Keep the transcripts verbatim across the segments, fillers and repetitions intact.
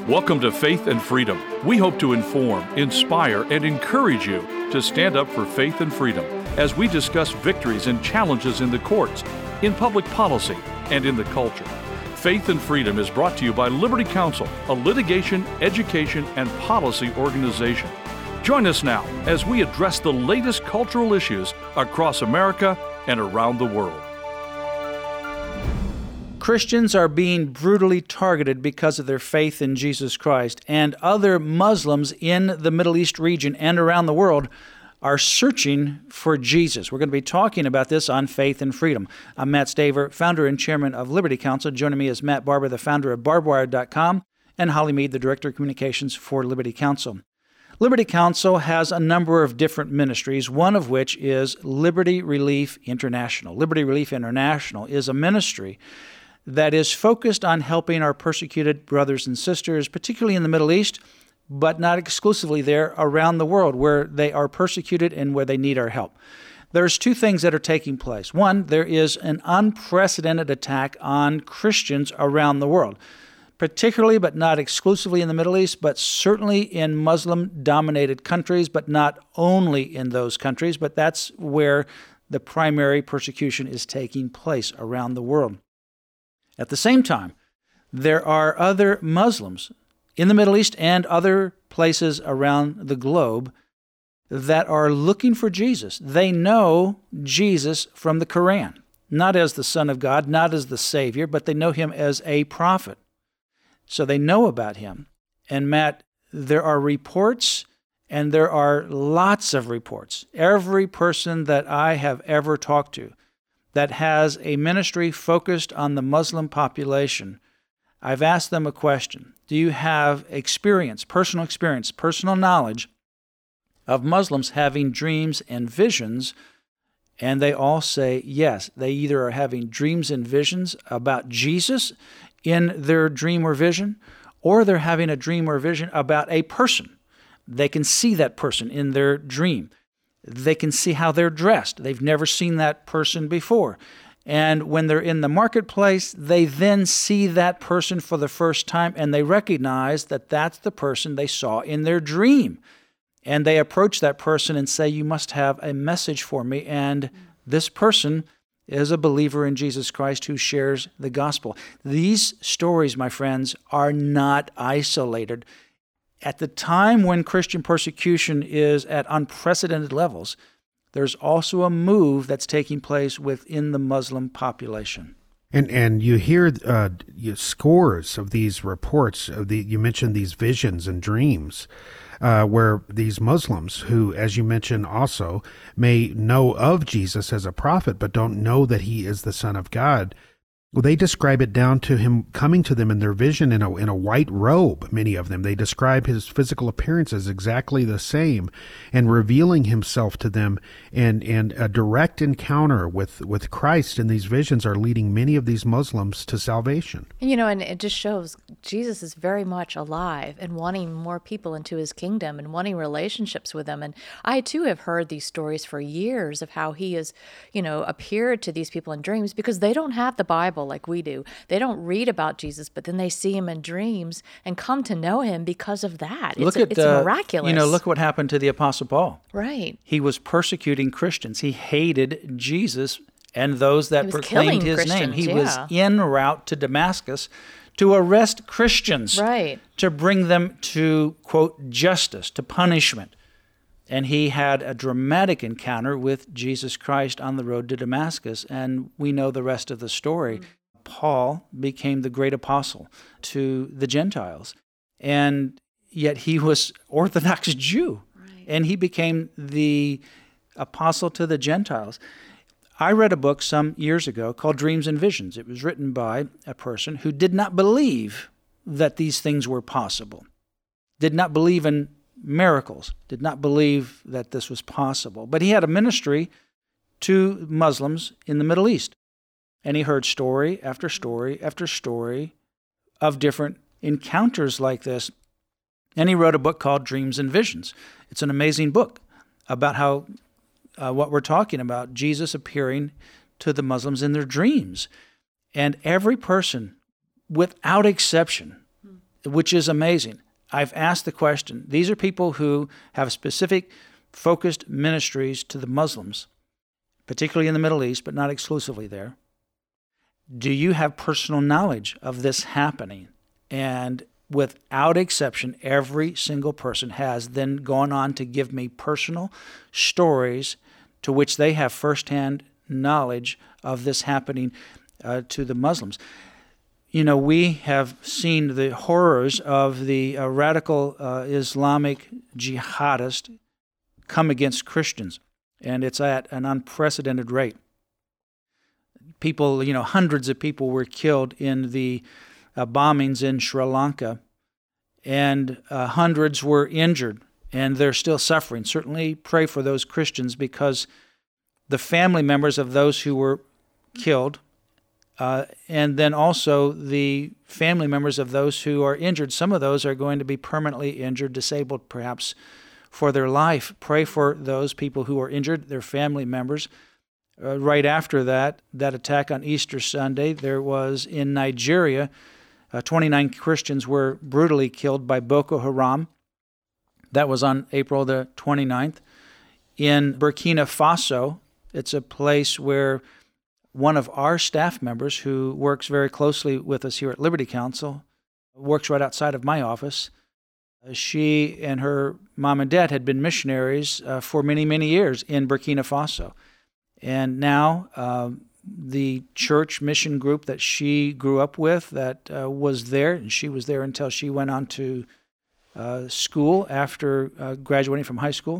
Welcome to Faith and Freedom. We hope to inform, inspire, and encourage you to stand up for faith and freedom as we discuss victories and challenges in the courts, in public policy, and in the culture. Faith and Freedom is brought to you by Liberty Counsel, a litigation, education, and policy organization. Join us now as we address the latest cultural issues across America and around the world. Christians are being brutally targeted because of their faith in Jesus Christ, and other Muslims in the Middle East region and around the world are searching for Jesus. We're going to be talking about this on Faith and Freedom. I'm Matt Staver, founder and chairman of Liberty Counsel. Joining me is Matt Barber, the founder of barbed wire dot com, and Holly Mead, the director of communications for Liberty Counsel. Liberty Counsel has a number of different ministries, one of which is Liberty Relief International. Liberty Relief International is a ministry that is focused on helping our persecuted brothers and sisters, particularly in the Middle East, but not exclusively there, around the world where they are persecuted and where they need our help. There's two things that are taking place. One, there is an unprecedented attack on Christians around the world, particularly but not exclusively in the Middle East, but certainly in Muslim-dominated countries, but not only in those countries, but that's where the primary persecution is taking place around the world. At the same time, there are other Muslims in the Middle East and other places around the globe that are looking for Jesus. They know Jesus from the Quran, not as the Son of God, not as the Savior, but they know him as a prophet. So they know about him. And Matt, there are reports, and there are lots of reports. Every person that I have ever talked to that has a ministry focused on the Muslim population, I've asked them a question. Do you have experience, personal experience, personal knowledge of Muslims having dreams and visions? And they all say yes. They either are having dreams and visions about Jesus in their dream or vision, or they're having a dream or vision about a person. They can see that person in their dream. They can see how they're dressed. They've never seen that person before. And when they're in the marketplace, they then see that person for the first time, and they recognize that that's the person they saw in their dream. And they approach that person and say, you must have a message for me. And this person is a believer in Jesus Christ who shares the gospel. These stories, my friends, are not isolated. At the time when Christian persecution is at unprecedented levels, there's also a move that's taking place within the Muslim population. And and you hear uh, you, scores of these reports. Of the you mentioned these visions and dreams, uh, where these Muslims, who, as you mentioned, also may know of Jesus as a prophet, but don't know that he is the Son of God. Well, they describe it down to him coming to them in their vision in a in a white robe, many of them. They describe his physical appearance as exactly the same and revealing himself to them. And, and a direct encounter with, with Christ in these visions are leading many of these Muslims to salvation. You know, and it just shows Jesus is very much alive and wanting more people into his kingdom and wanting relationships with them. And I, too, have heard these stories for years of how he has, you know, appeared to these people in dreams because they don't have the Bible like we do. They don't read about Jesus, but then they see him in dreams and come to know him because of that. It's, look at, it's uh, miraculous. You know, look what happened to the Apostle Paul. Right. He was persecuting Christians. He hated Jesus and those that proclaimed his name. He yeah. was en route to Damascus to arrest Christians, right, to bring them to, quote, justice, to punishment. And he had a dramatic encounter with Jesus Christ on the road to Damascus, and we know the rest of the story. Mm-hmm. Paul became the great apostle to the Gentiles, and yet he was Orthodox Jew, right, and he became the apostle to the Gentiles. I read a book some years ago called Dreams and Visions. It was written by a person who did not believe that these things were possible, did not believe in miracles, did not believe that this was possible. But he had a ministry to Muslims in the Middle East. And he heard story after story after story of different encounters like this. And he wrote a book called Dreams and Visions. It's an amazing book about how uh, what we're talking about, Jesus appearing to the Muslims in their dreams. And every person, without exception, which is amazing. I've asked the question. These are people who have specific focused ministries to the Muslims, particularly in the Middle East, but not exclusively there. Do you have personal knowledge of this happening? And without exception, every single person has then gone on to give me personal stories to which they have firsthand knowledge of this happening uh, to the Muslims. You know, we have seen the horrors of the uh, radical uh, Islamic jihadist come against Christians, and it's at an unprecedented rate. People, you know, hundreds of people were killed in the uh, bombings in Sri Lanka, and uh, hundreds were injured, and they're still suffering. Certainly pray for those Christians, because the family members of those who were killed, uh, and then also the family members of those who are injured, some of those are going to be permanently injured, disabled perhaps for their life. Pray for those people who are injured, their family members. Uh, right after that, that attack on Easter Sunday, there was in Nigeria, uh, twenty-nine Christians were brutally killed by Boko Haram. That was on April the twenty-ninth. In Burkina Faso, it's a place where one of our staff members, who works very closely with us here at Liberty Counsel, works right outside of my office. Uh, she and her mom and dad had been missionaries uh, for many, many years in Burkina Faso. And now uh, the church mission group that she grew up with that uh, was there, and she was there until she went on to uh, school after uh, graduating from high school,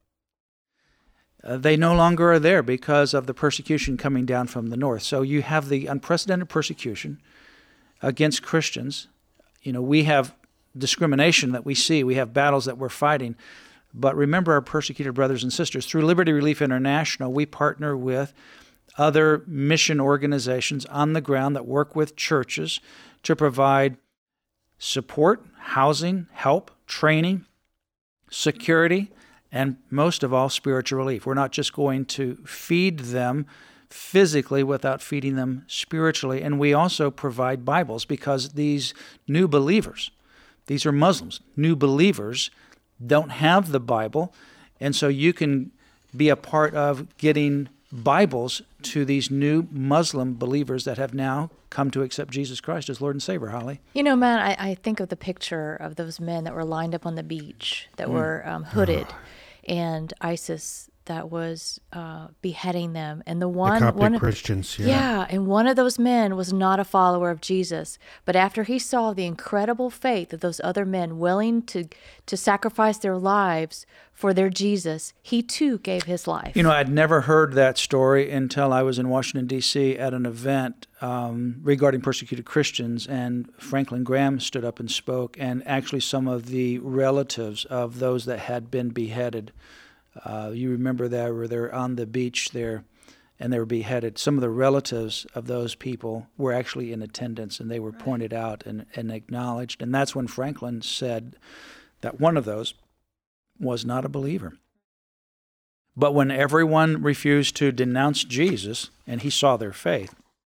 uh, they no longer are there because of the persecution coming down from the north. So you have the unprecedented persecution against Christians. You know, we have discrimination that we see. We have battles that we're fighting. But remember our persecuted brothers and sisters. Through Liberty Relief International, we partner with other mission organizations on the ground that work with churches to provide support, housing, help, training, security, and most of all, spiritual relief. We're not just going to feed them physically without feeding them spiritually. And we also provide Bibles, because these new believers, these are Muslims, new believers, don't have the Bible, and so you can be a part of getting Bibles to these new Muslim believers that have now come to accept Jesus Christ as Lord and Savior. Holly? You know, man, I, I think of the picture of those men that were lined up on the beach, that mm. were um, hooded, oh. and ISIS that was uh, beheading them. And the one, the Coptic one of, Christians, yeah. Yeah, and one of those men was not a follower of Jesus. But after he saw the incredible faith of those other men willing to, to sacrifice their lives for their Jesus, he too gave his life. You know, I'd never heard that story until I was in Washington, D C at an event um, regarding persecuted Christians, and Franklin Graham stood up and spoke, and actually some of the relatives of those that had been beheaded. Uh, you remember that, where they're on the beach there and they were beheaded. Some of the relatives of those people were actually in attendance, and they were pointed out and, and acknowledged. And that's when Franklin said that one of those was not a believer. But when everyone refused to denounce Jesus, and he saw their faith,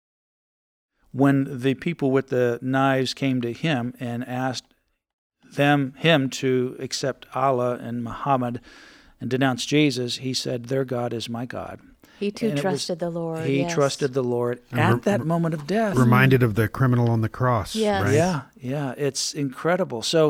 when the people with the knives came to him and asked them him to accept Allah and Muhammad and denounce Jesus, he said, their God is my God. He too and trusted was, the Lord. He yes. trusted the Lord and at re- that moment of death. Reminded of the criminal on the cross. Yes. Right? Yeah, yeah, it's incredible. So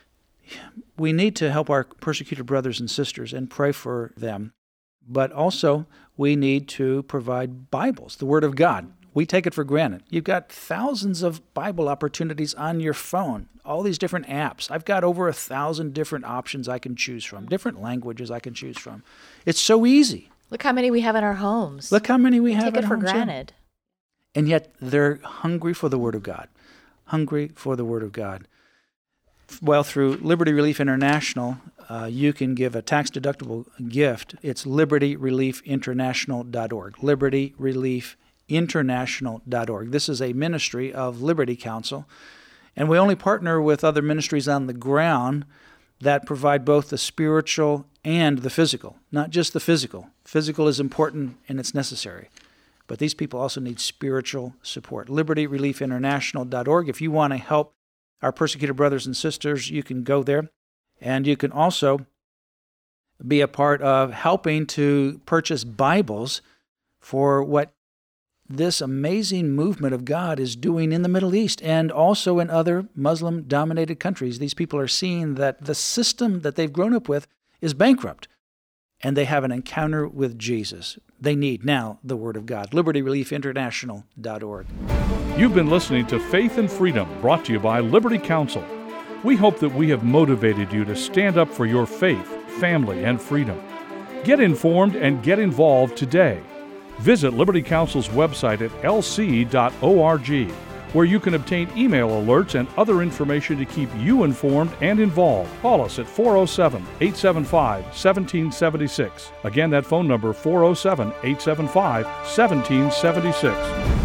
we need to help our persecuted brothers and sisters and pray for them. But also we need to provide Bibles, the Word of God. We take it for granted. You've got thousands of Bible opportunities on your phone, all these different apps. I've got over a thousand different options I can choose from, different languages I can choose from. It's so easy. Look how many we have in our homes. Look how many we we have take at it for home, granted. And yet they're hungry for the Word of God, hungry for the Word of God. Well, through Liberty Relief International, uh, you can give a tax-deductible gift. It's liberty relief international dot org, liberty relief international dot org. This is a ministry of Liberty Counsel, and we only partner with other ministries on the ground that provide both the spiritual and the physical, not just the physical. Physical is important and it's necessary, but these people also need spiritual support. liberty relief international dot org. If you want to help our persecuted brothers and sisters, you can go there. And you can also be a part of helping to purchase Bibles for what this amazing movement of God is doing in the Middle East and also in other Muslim-dominated countries. These people are seeing that the system that they've grown up with is bankrupt, and they have an encounter with Jesus. They need now the Word of God. liberty relief international dot org. You've been listening to Faith and Freedom, brought to you by Liberty Counsel. We hope that we have motivated you to stand up for your faith, family, and freedom. Get informed and get involved today. Visit Liberty Counsel's website at l c dot org, where you can obtain email alerts and other information to keep you informed and involved. Call us at four oh seven, eight seven five, one seven seven six. Again, that phone number, four oh seven, eight seven five, one seven seven six.